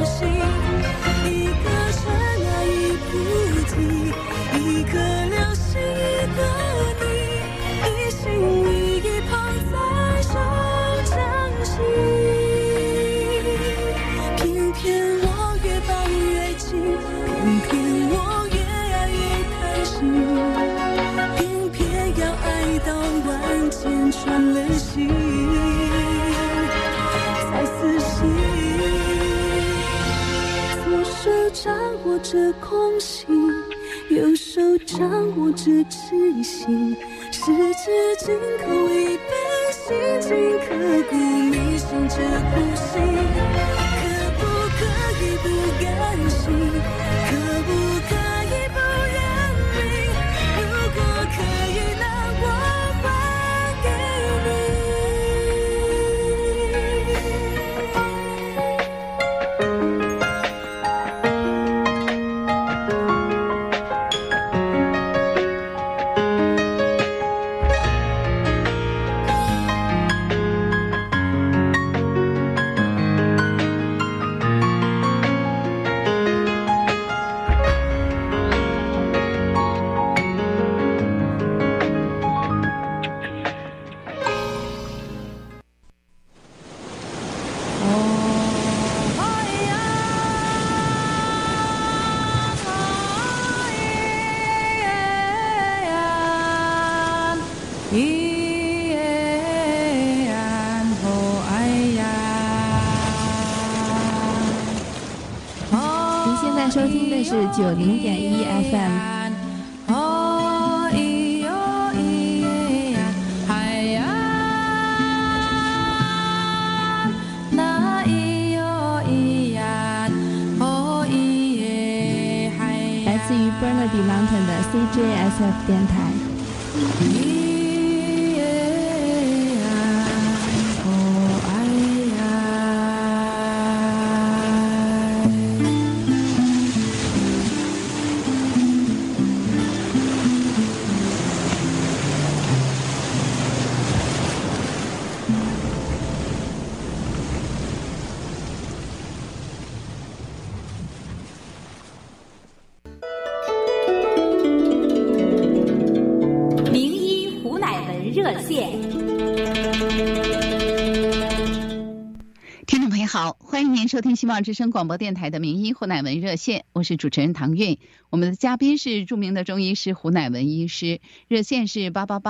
星，一颗尘埃一菩提，一颗流星一个你，一心一意捧在手掌心。偏偏我越抱越紧，偏偏我越爱越贪心，偏偏要爱到万箭穿了心，才死心。左手掌握着空心，右手掌握着痴心，十指紧扣一杯，心情刻骨铭心着呼吸。可不可以不甘心？可不可以不认命？如果可以，那我还给你。 收听的是90.1 FM。来自于 Burnaby Mountain 的 CJSF 电台。 好，欢迎您收听希望之声广播电台的名医胡乃文热线，我是主持人唐韵。我们的嘉宾是著名的中医师胡乃文医师，热线是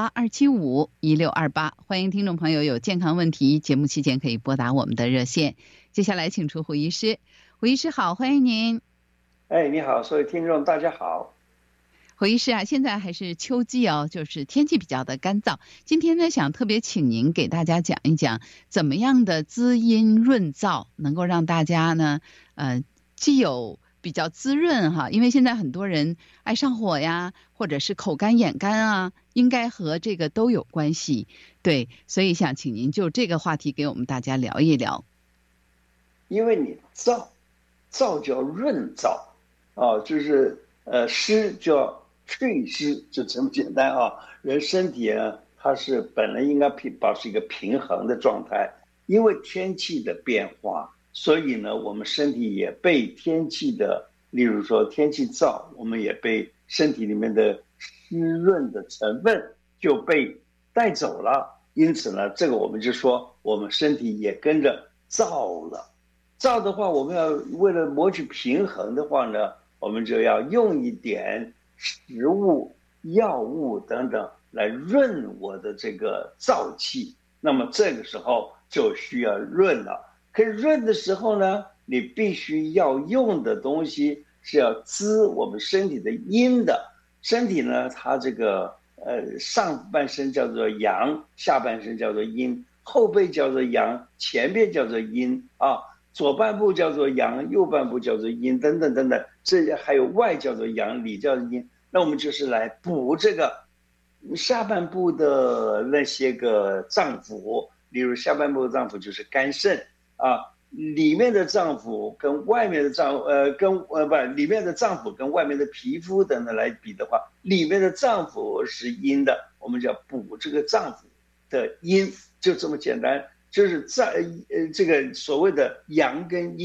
888-275-1628。欢迎听众朋友有健康问题，节目期间可以拨打我们的热线。接下来请出胡医师。胡医师好，欢迎您。 你好，所有听众大家好。 胡医师啊，现在还是秋季哦，就是天气比较的干燥。今天呢，想特别请您给大家讲一讲，怎么样的滋阴润燥能够让大家呢，既有比较滋润哈，因为现在很多人爱上火呀，或者是口干眼干啊，应该和这个都有关系。对，所以想请您就这个话题给我们大家聊一聊。 因为你燥叫润燥啊，就是湿叫祛湿，就这么简单啊。人身体啊，它是本来应该保持一个平衡的状态，因为天气的变化，所以呢，我们身体也被天气的，例如说天气燥，我们也被身体里面的湿润的成分就被带走了。因此呢，这个我们就说，我们身体也跟着燥了。燥的话，我们要为了谋取平衡的话呢，我们就要用一点食物、药物等等来润我的这个燥气。那么这个时候就需要润了。可是润的时候呢，你必须要用的东西是要滋我们身体的阴的。身体呢，它这个上半身叫做阳，下半身叫做阴，后背叫做阳，前边叫做阴啊。左半部叫做阳，右半部叫做阴，等等等等，这还有外叫做阳，里叫做阴。那我们就是来补这个下半部的那些个脏腑，例如下半部的脏腑就是肝肾啊，里面的脏腑跟外面的里面的脏腑跟外面的皮肤等等来比的话，里面的脏腑是阴的，我们就要补这个脏腑的阴，就这么简单。就是这个所谓的阳跟阴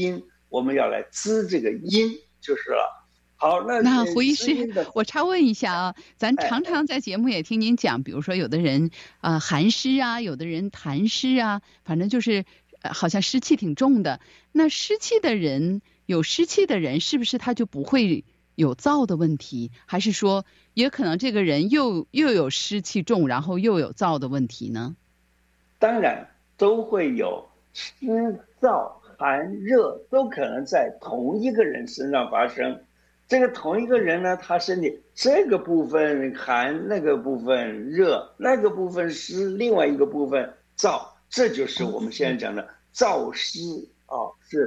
我们要来滋这个阴就是了。好， 那胡医师，我插问一下啊，咱常常在节目也听您讲，比如说有的人寒湿啊，有的人痰湿啊，反正就是好像湿气挺重的。那湿气的人，有湿气的人，是不是他就不会有燥的问题？还是说也可能这个人又有湿气重，然后又有燥的问题呢？ 当然都会有湿燥寒热，都可能在同一个人身上发生。这个同一个人呢，他身体这个部分寒，那个部分热，那个部分湿，另外一个部分燥，这就是我们现在讲的燥湿啊，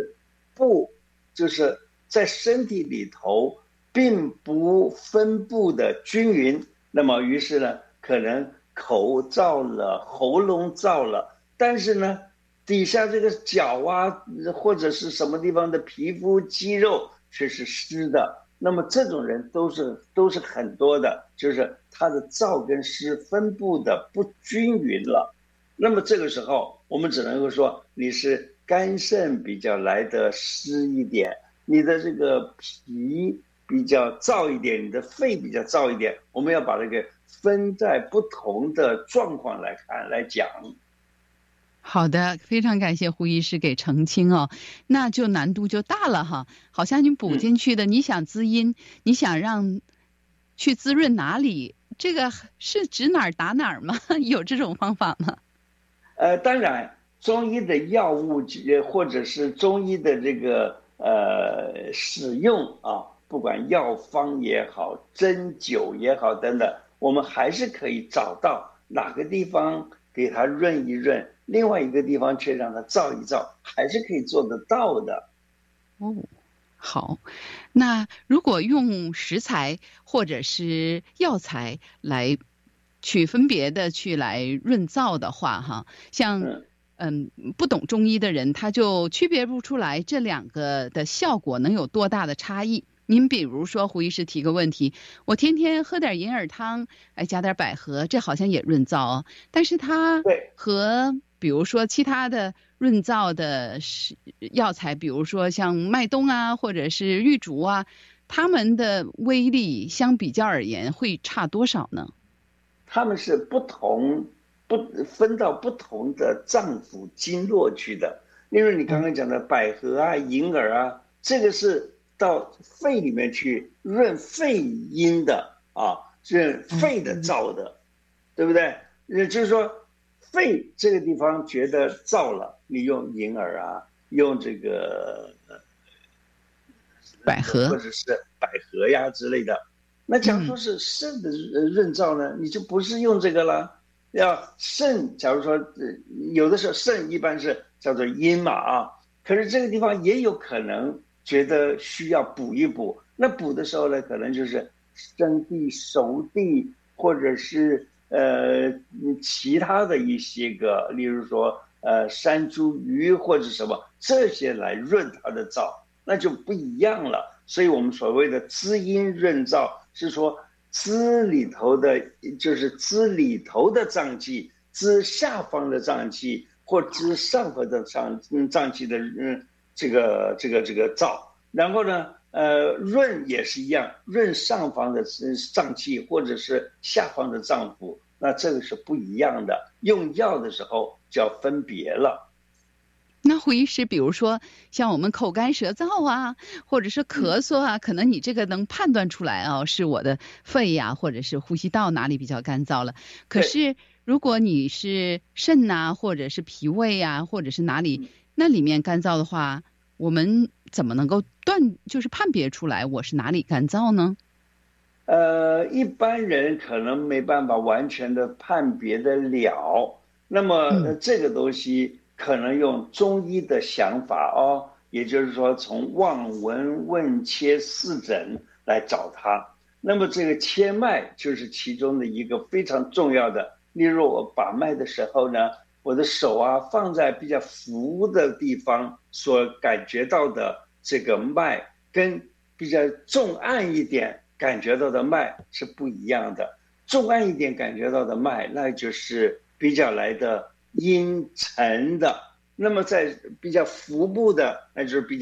就是在身体里头并不分布的均匀。那么于是呢，可能口燥了，喉咙燥了，但是呢，底下这个脚啊，或者是什么地方的皮肤肌肉却是湿的。那么这种人都是很多的，就是他的燥跟湿分布的不均匀了。那么这个时候我们只能够说你是肝肾比较来的湿一点，你的这个脾比较燥一点，你的肺比较燥一点，我们要把这个分在不同的状况来看来讲。 好的，非常感谢胡医师给澄清哦，那就难度就大了哈。好像你补进去的，你想滋阴，你想让去滋润哪里，这个是指哪儿打哪儿吗？有这种方法吗？ 当然，中医的药物或者是中医的这个使用啊，不管药方也好，针灸也好等等，我们还是可以找到哪个地方给它润一润，另外一个地方却让它燥一燥，还是可以做得到的。 哦，好，那如果用食材或者是药材来去分别的去来润燥的话，哈，像不懂中医的人，他就区别不出来这两个的效果能有多大的差异。您比如说胡医师提个问题，我天天喝点银耳汤，加点百合，这好像也润燥哦，但是它和比如说其他的润燥的药材，比如说像麦冬啊或者是玉竹啊，它们的威力相比较而言会差多少呢？ 它们是分到不同的脏腑经络去的。例如你刚刚讲的百合啊、银耳啊，这个是到肺里面去润肺阴的啊，润肺的燥的，对不对？也就是说，肺这个地方觉得燥了，你用银耳啊，用这个百合或者是百合呀之类的。那假如说是肾的润燥呢，你就不是用这个了。要肾，假如说有的时候肾一般是叫做阴嘛啊，可是这个地方也有可能觉得需要补一补。那补的时候呢，可能就是生地、熟地，或者是其他的一些个，例如说山茱萸或者什么这些来润它的燥，那就不一样了。所以我们所谓的滋阴润燥是说滋里头的，就是滋里头的脏器，滋下方的脏器，或滋上方的脏器的这个燥。然后呢，润也是一样，润上方的脏器或者是下方的脏腑，那这个是不一样的。用药的时候就要分别了。 那胡医师，比如说像我们口干舌燥啊，或者是咳嗽啊，可能你这个能判断出来啊，是我的肺呀，或者是呼吸道哪里比较干燥了。可是如果你是肾呐，或者是脾胃呀，或者是哪里那里面干燥的话，我们怎么能够就是判别出来我是哪里干燥呢？ 一般人可能没办法完全的判别得了。那么这个东西可能用中医的想法哦，也就是说从望闻问切四诊来找它。那么这个切脉就是其中的一个非常重要的。例如我把脉的时候呢，我的手啊放在比较浮的地方，所感觉到的这个脉跟比较重按一点感觉到的脉是不一样的。重按一点感觉到的脉，那就是比较来的阴沉的，那么在比较腹部的，那就是比较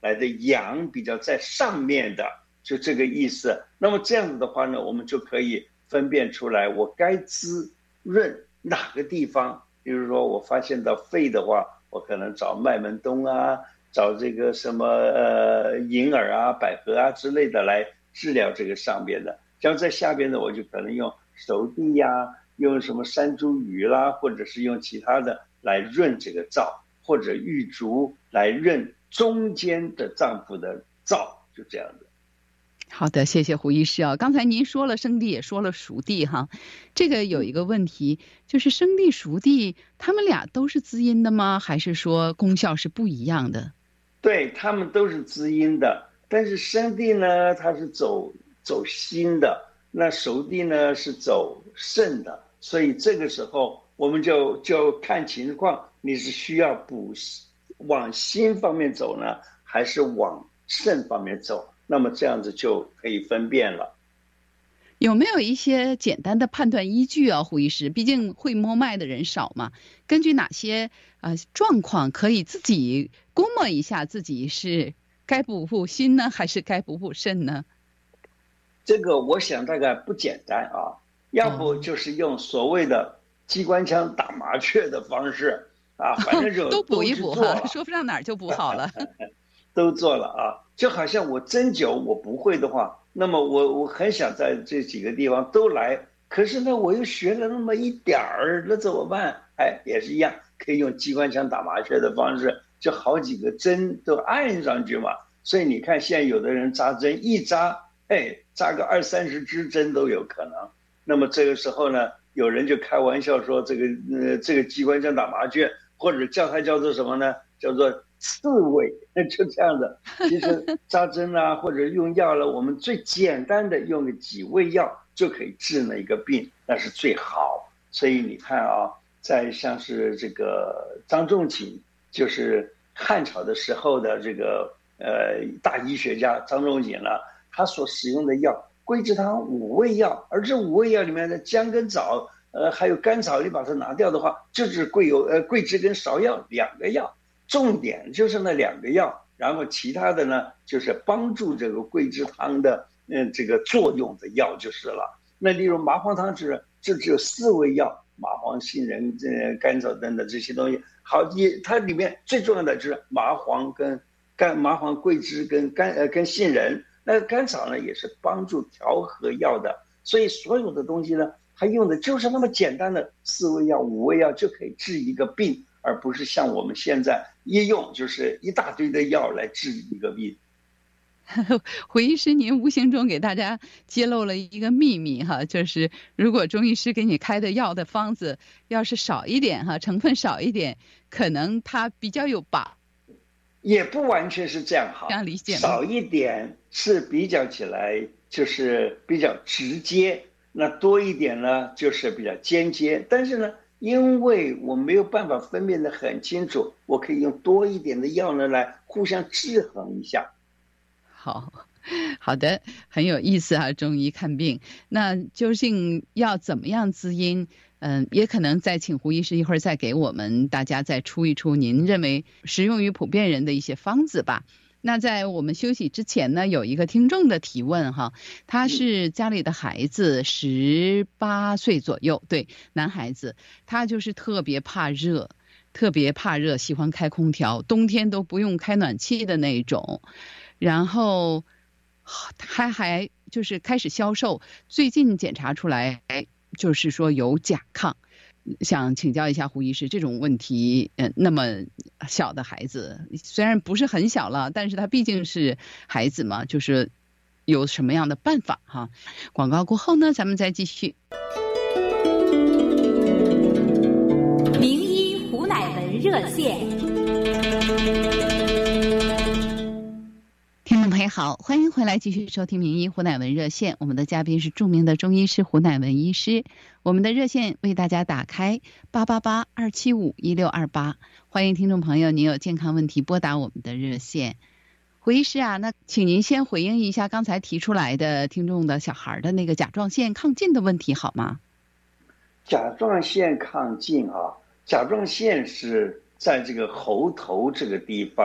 来的阳比较在上面的，就这个意思。那么这样子的话呢，我们就可以分辨出来我该滋润哪个地方。比如说我发现到肺的话，我可能找麦门冬啊，找这个什么银耳啊、百合啊之类的来治疗这个上边的。像在下边的，我就可能用熟地呀，用什么山茱萸啦，或者是用其他的来润这个燥，或者玉竹来润中间的脏腑的燥，就这样的。 好的，谢谢胡医师啊。刚才您说了生地，也说了熟地哈，这个有一个问题，就是生地、熟地，他们俩都是滋阴的吗？还是说功效是不一样的？ 对，他们都是滋阴的，但是生地呢，它是走心的，那熟地呢是走肾的，所以这个时候我们就看情况，你是需要往心方面走呢，还是往肾方面走？那么这样子就可以分辨了。 有没有一些简单的判断依据啊，胡医师？毕竟会摸脉的人少嘛，根据哪些状况可以自己估摸一下自己是该补补心呢，还是该补补肾呢？ 这个我想大概不简单啊，要不就是用所谓的机关枪打麻雀的方式啊，反正就都补一补哈，说不上哪儿就补好了。 都做了啊，就好像我针灸我不会的话，那么我很想在这几个地方都来，可是呢我又学了那么一点儿，那怎么办？也是一样，可以用机关枪打麻雀的方式，就好几个针都按上去嘛。所以你看现在有的人扎针一扎，扎个20-30支针都有可能。那么这个时候呢，有人就开玩笑说这个机关枪打麻雀，或者叫它叫做什么呢？叫做刺猬，就这样的。其实扎针啊，或者用药了，我们最简单的用个几味药就可以治那一个病，那是最好。所以你看啊，在像是这个张仲景，就是汉朝的时候的这个大医学家张仲景呢，他所使用的药桂枝汤5味药，而这5味药里面的姜跟枣，还有甘草，你把它拿掉的话，就是桂枝跟芍药2个药。重点就是那2个药，然后其他的呢，就是帮助这个桂枝汤的这个作用的药就是了。那例如麻黄汤就只有4味药，麻黄、杏仁、甘草等等这些东西。好，它里面最重要的就是麻黄、桂枝跟杏仁。那甘草呢，也是帮助调和药的。所以所有的东西呢，它用的就是那么简单的4味药、5味药就可以治一个病。而不是像我们现在一用就是一大堆的药来治一个病。 胡医师，您无形中给大家揭露了一个秘密哈，就是如果中医师给你开的药的方子要是少一点哈，成分少一点，可能它比较有把。 也不完全是这样哈， 这样理解吗？ 少一点是比较起来就是比较直接，那多一点呢就是比较间接，但是呢。因为我没有办法分辨得很清楚，我可以用多一点的药呢来互相制衡一下。 好的，很有意思啊，中医看病。那究竟要怎么样滋阴？也可能再请胡医师一会儿再给我们大家再出一出您认为适用于普遍人的一些方子吧。那在我们休息之前呢，有一个听众的提问哈，他是家里的孩子18岁左右，对，男孩子，他就是特别怕热，喜欢开空调，冬天都不用开暖气的那种，然后他还就是开始消瘦，最近检查出来就是说有甲亢。想请教一下胡医师，这种问题，那么小的孩子虽然不是很小了，但是他毕竟是孩子嘛，就是有什么样的办法哈？广告过后呢，咱们再继续。 名医胡乃文热线。 听众朋友好，欢迎回来继续收听名医胡乃文热线，我们的嘉宾是著名的中医师胡乃文医师，我们的热线为大家打开888-275-1628，欢迎听众朋友您有健康问题拨打我们的热线。胡医师啊，那请您先回应一下刚才提出来的听众的小孩的那个甲状腺亢进的问题好吗？ 甲状腺亢进啊，甲状腺是在这个喉头这个地方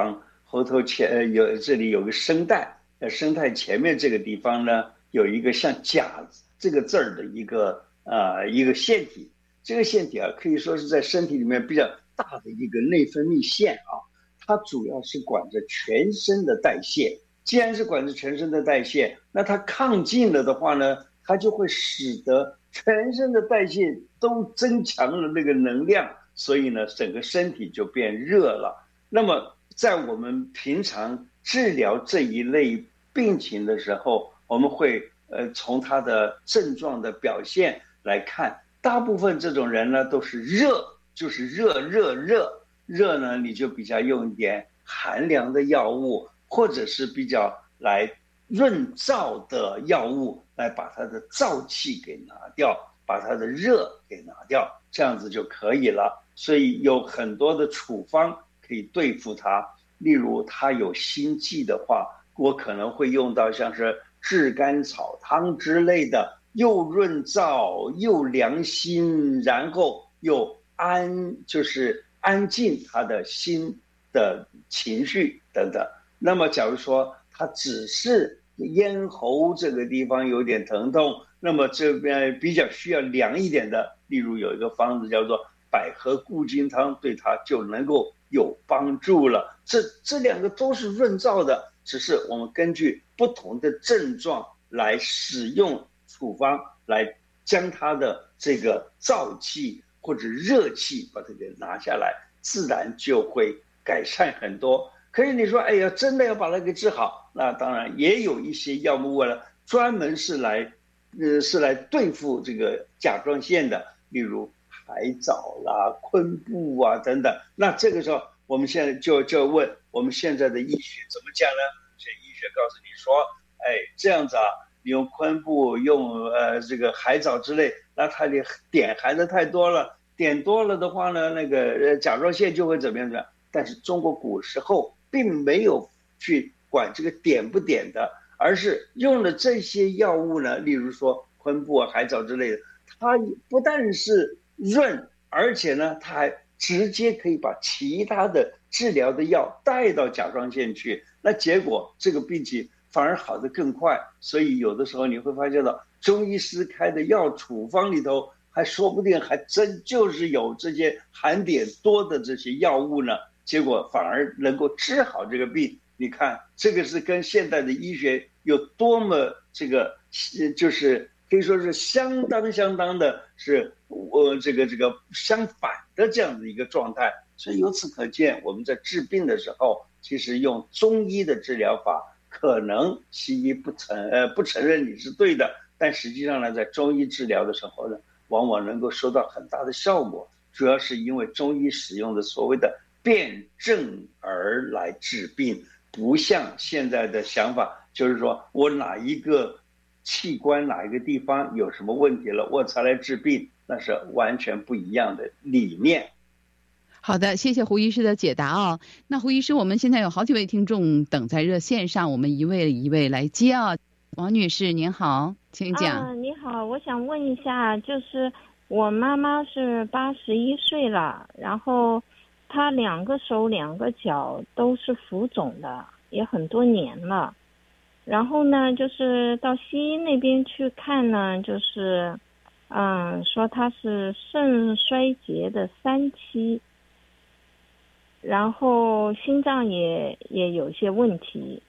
喉头这里有个声带，声带前面这个地方呢有一个像甲这个字儿的一个腺体，这个腺体啊可以说是在身体里面比较大的一个内分泌腺啊，它主要是管着全身的代谢。既然是管着全身的代谢，那它亢进了的话呢，它就会使得全身的代谢都增强了那个能量，所以呢，整个身体就变热了。那么在我们平常治疗这一类病情的时候，我们会从它的症状的表现来看，大部分这种人呢都是热，就是热呢，你就比较用一点寒凉的药物，或者是比较来润燥的药物，来把它的燥气给拿掉，把它的热给拿掉，这样子就可以了。所以有很多的处方可以对付它。例如它有心悸的话，我可能会用到像是炙甘草汤之类的，又润燥又凉心，然后又就是安静他的心的情绪等等。那么假如说他只是咽喉这个地方有点疼痛，那么这边比较需要凉一点的，例如有一个方子叫做百合固金汤，对他就能够有帮助了。这两个都是润燥的，只是我们根据不同的症状来使用处方，来将它的这个燥气或者热气把它给拿下来，自然就会改善很多。可是你说，哎呀，真的要把它给治好，那当然也有一些药物了，专门是来对付这个甲状腺的，例如海藻啦、昆布啊等等。那这个时候，我们现在就问，我们现在的医学怎么讲呢？现在医学告诉你说，哎，这样子啊，你用昆布、用这个海藻之类，那它的碘含的太多了，碘多了的话呢，那个甲状腺就会怎么样？但是中国古时候并没有去管这个碘不碘的，而是用了这些药物呢，例如说昆布啊、海藻之类的，它不但是润，而且呢，它还直接可以把其他的治疗的药带到甲状腺去，那结果这个病情反而好得更快。所以有的时候你会发现到中医师开的药处方里头，还说不定还真就是有这些含碘多的这些药物呢，结果反而能够治好这个病。你看这个是跟现代的医学有多么这个就是可以说是相当的是这个相反的这样的一个状态。所以由此可见，我们在治病的时候，其实用中医的治疗法，可能西医不承认你是对的，但实际上呢，在中医治疗的时候呢，往往能够收到很大的效果，主要是因为中医使用的所谓的辨证而来治病，不像现在的想法，就是说我哪一个器官哪一个地方有什么问题了，我才来治病，那是完全不一样的理念。 好的，谢谢胡医师的解答啊。那胡医师，我们现在有好几位听众等在热线上，我们一位一位来接啊。王女士您好，请讲。 你好，我想问一下，就是我妈妈是81岁了，然后她2个手2个脚都是浮肿的，也很多年了。然后呢，就是到西医那边去看呢，就是说她是肾衰竭的3期，然后心脏也有些问题，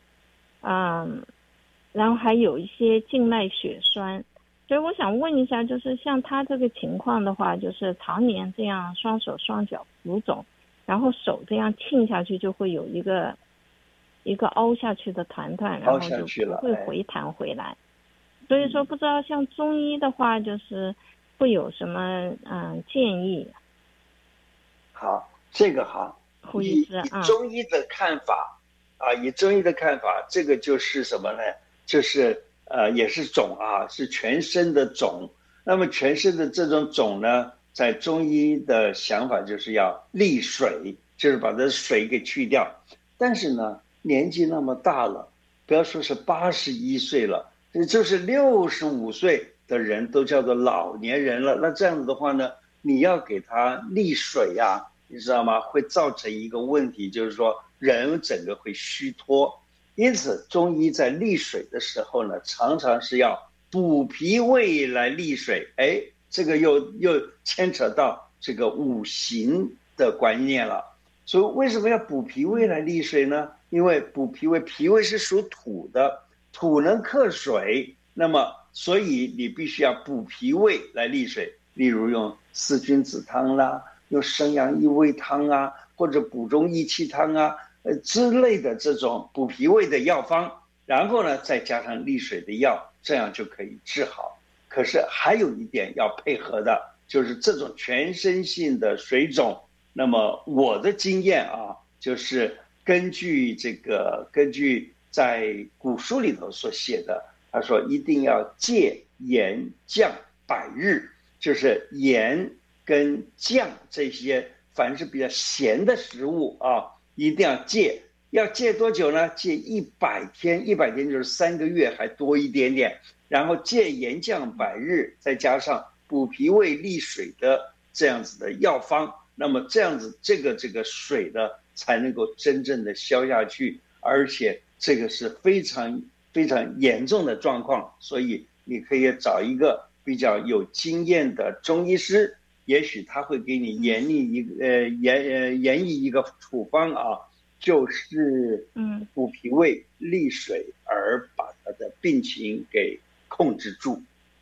然后还有一些静脉血栓。所以我想问一下，就是像他这个情况的话，就是常年这样双手双脚浮肿，然后手这样沁下去就会有一个凹下去的团团，然后就不会回弹回来。所以说不知道像中医的话，就是会有什么建议？ 好，这个好， 胡医师以中医的看法以中医的看法，这个就是什么呢？就是也是肿是全身的肿。那么全身的这种肿呢，在中医的想法就是要利水，就是把这水给去掉。但是呢，年纪那么大了，不要说是81岁了，就是65岁的人都叫做老年人了。那这样子的话呢，你要给他利水你知道吗？会造成一个问题，就是说人整个会虚脱。因此中医在利水的时候呢，常常是要补脾胃来利水。这个又牵扯到这个五行的观念了。所以为什么要补脾胃来利水呢？因为补脾胃，脾胃是属土的，土能克水，那么所以你必须要补脾胃来利水。例如用四君子汤啦，用生阳益胃汤啊，或者补中益气汤啊之类的这种补脾胃的药方，然后呢再加上利水的药，这样就可以治好。可是还有一点要配合的，就是这种全身性的水肿。那么我的经验啊，就是根据在古书里头所写的，他说一定要戒盐酱百日，就是盐跟酱这些凡是比较咸的食物啊，一定要戒。要戒多久呢？戒100天，100天就是3个月还多一点点。然后戒盐酱百日，再加上补脾胃利水的这样子的药方，那么这样子这个水呢才能够真正的消下去，而且这个是非常非常严重的状况。所以你可以找一个比较有经验的中医师，也许他会给你研议一个处方啊，就是补脾胃利水，而把他的病情给控制住。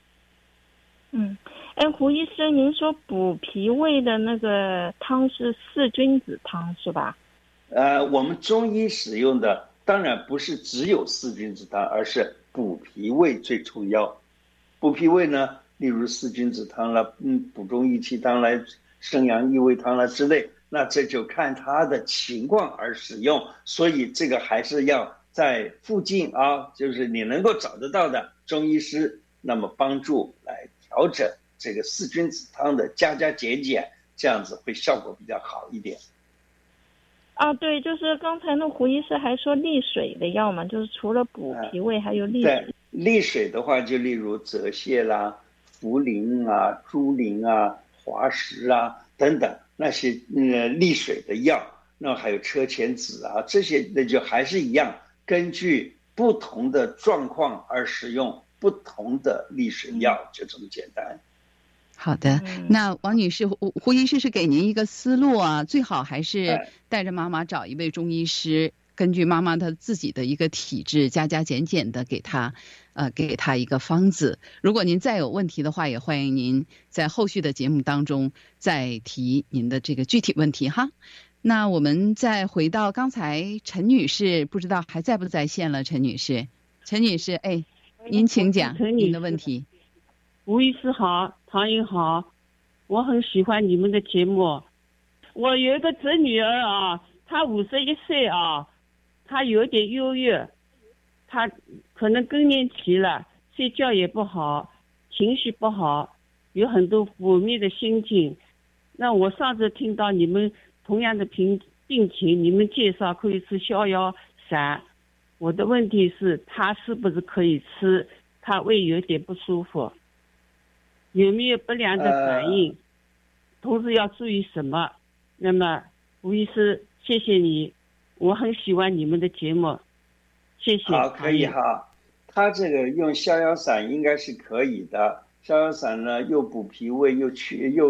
胡医师，您说补脾胃的那个汤是四君子汤是吧？ 我们中医使用的当然不是只有四君子汤，而是补脾胃最重要。补脾胃呢，例如四君子汤啦，补中益气汤啦，生阳益胃汤啦之类，那这就看他的情况而使用。所以这个还是要在附近啊，就是你能够找得到的中医师，那么帮助来调整这个四君子汤的加减减，这样子会效果比较好一点。 对，就是刚才那胡医师还说利水的药嘛，就是除了补脾胃还有利水。 对，利水的话就例如泽泻啦、茯苓啊、猪苓啊、滑石啊等等那些利水的药，那还有车前子啊，这些那就还是一样，根据不同的状况而使用不同的利水药，就这么简单。 好的，那王女士，胡医师是给您一个思路啊，最好还是带着妈妈找一位中医师，根据妈妈她自己的一个体质加减的给她一个方子。如果您再有问题的话，也欢迎您在后续的节目当中再提您的这个具体问题哈。那我们再回到刚才陈女士，不知道还在不在线了？陈女士，您请讲您的问题。 吴医师好，唐英好，我很喜欢你们的节目。我有一个侄女儿啊，她51岁啊，她有点忧郁，她可能更年期了，睡觉也不好，情绪不好，有很多负面的心情。那我上次听到你们同样的病情，你们介绍可以吃逍遥散，我的问题是她是不是可以吃？她胃有点不舒服。有没有不良的反应？同时要注意什么？那么吴医师，谢谢你，我很喜欢你们的节目，谢谢。 好，可以哈。他这个用逍遥散应该是可以的。逍遥散呢，又补脾胃，又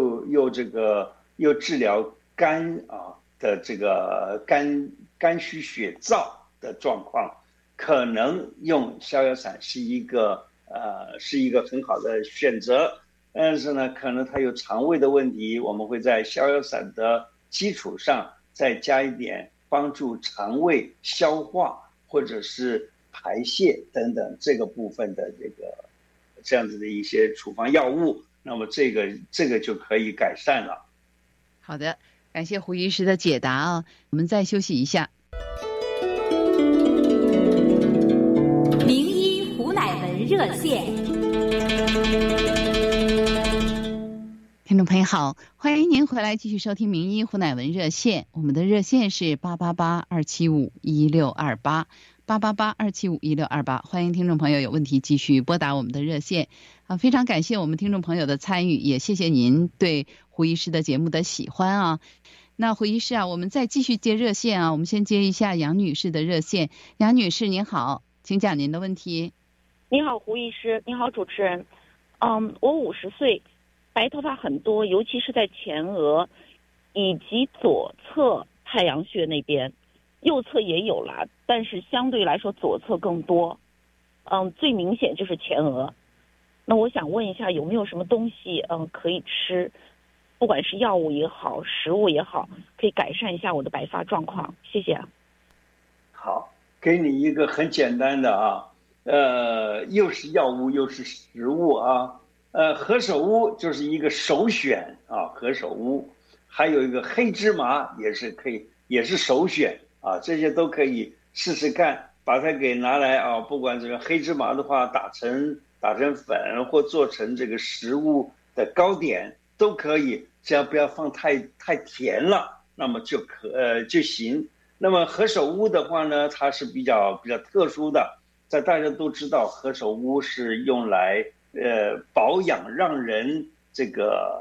治疗肝的这个肝虚血燥的状况，可能用逍遥散是一个很好的选择。但是呢，可能他有肠胃的问题，我们会在逍遥散的基础上再加一点帮助肠胃消化或者是排泄等等这个部分的这样子的一些处方药物，那么这个就可以改善了。 好的，感谢胡医师的解答啊，我们再休息一下。 名医胡乃文热线。 听众朋友好，欢迎您回来继续收听名医胡乃文热线，我们的热线是888-275-1628，888-275-1628，欢迎听众朋友有问题继续拨打我们的热线非常感谢我们听众朋友的参与，也谢谢您对胡医师的节目的喜欢啊。 那胡医师啊，我们再继续接热线啊，我们先接一下杨女士的热线。杨女士您好，请讲您的问题。 你好，胡医师，你好，主持人。我50岁，白头发很多，尤其是在前额以及左侧太阳穴那边，右侧也有了，但是相对来说左侧更多。最明显就是前额。那我想问一下，有没有什么东西可以吃，不管是药物也好，食物也好，可以改善一下我的白发状况？谢谢。 好，给你一个很简单的啊，又是药物又是食物啊，何首乌就是一个首选啊，何首乌，还有一个黑芝麻也是可以，也是首选啊，这些都可以试试看，把它给拿来啊，不管这个黑芝麻的话，打成粉或做成这个食物的糕点都可以，只要不要放太甜了，那么就行。那么何首乌的话呢，它是比较特殊的，在大家都知道何首乌是用来保养，让人这个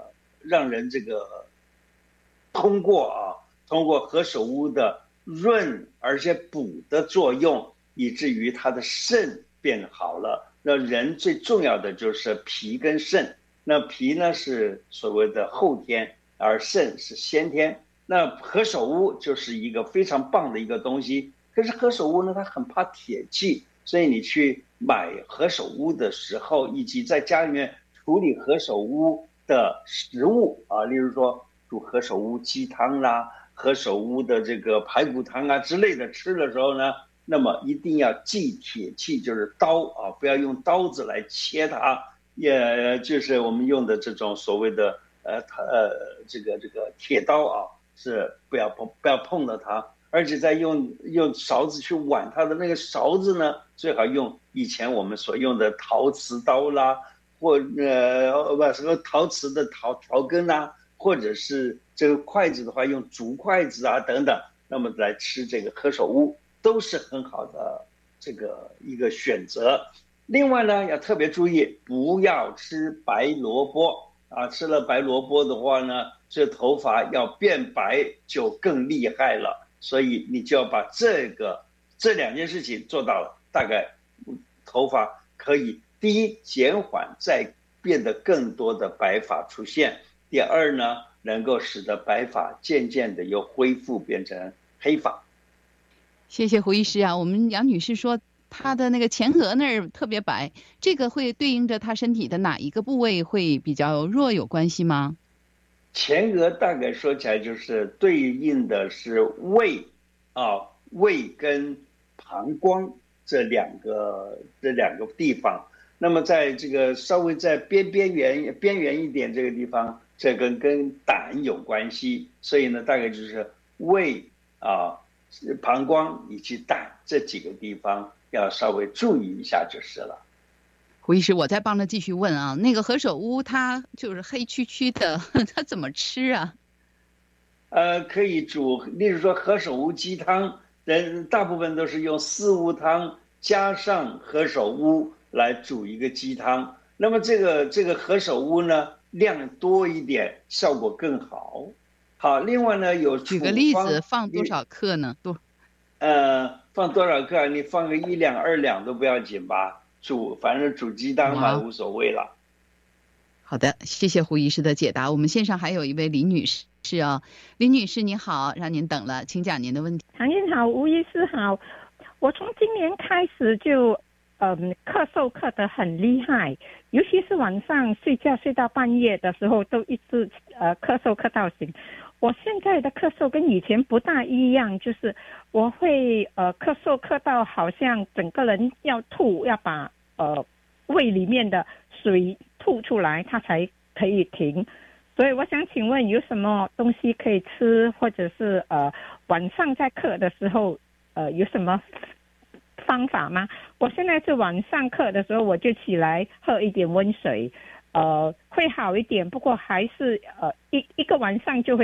通过何首乌的润而且补的作用，以至于它的肾变好了。那人最重要的就是脾跟肾，那脾呢是所谓的后天，而肾是先天。那何首乌就是一个非常棒的一个东西，可是何首乌呢，它很怕铁气，所以你去买何首乌的时候，以及在家里面处理何首乌的食物啊，例如说煮何首乌鸡汤啦、何首乌的这个排骨汤啊之类的吃的时候呢，那么一定要忌铁器，就是刀啊，不要用刀子来切它，也就是我们用的这种所谓的这个铁刀啊，是不要碰到它，而且在用勺子去挽它的那个勺子呢，最好用以前我们所用的陶瓷刀啦，或什么陶瓷的调羹啦，或者是这个筷子的话用竹筷子啊等等，那么来吃这个何首乌都是很好的这个一个选择。另外呢，要特别注意不要吃白萝卜啊，吃了白萝卜的话呢，这头发要变白就更厉害了，所以你就要把这两件事情做到了，大概头发可以第一减缓，再变得更多的白发出现，第二呢，能够使得白发渐渐的又恢复变成黑发。 谢谢胡医师啊，我们杨女士说她的那个前额那儿特别白，这个会对应着她身体的哪一个部位会比较弱有关系吗？ 前额大概说起来就是对应的是胃跟膀胱这两个地方，那么在这个稍微在边缘一点这个地方，这跟胆有关系，所以呢大概就是胃膀胱以及胆这几个地方要稍微注意一下就是了。 胡医师，我再帮着继续问啊，那个何首乌它就是黑黢黢的，它怎么吃啊？ 可以煮，例如说何首乌鸡汤，人大部分都是用四物汤加上何首乌来煮一个鸡汤。那么这个何首乌呢，量多一点，效果更好。好，另外呢有举个例子，放多少克呢？ 放多少克？你放个1两2两都不要紧吧。反正煮鸡汤嘛无所谓了。 好的，谢谢胡医师的解答。我们线上还有一位李女士啊，李女士你好，让您等了，请讲您的问题。 唐英好，吴医师好，我从今年开始就咳嗽咳得很厉害，尤其是晚上睡觉睡到半夜的时候都一直咳嗽咳到醒。我现在的咳嗽跟以前不大一样，就是我会咳嗽咳到好像整个人要吐，要把胃里面的水吐出来，它才可以停。所以我想请问有什么东西可以吃，或者是晚上在咳的时候有什么方法吗？我现在是晚上咳的时候我就起来喝一点温水，会好一点，不过还是一个晚上就会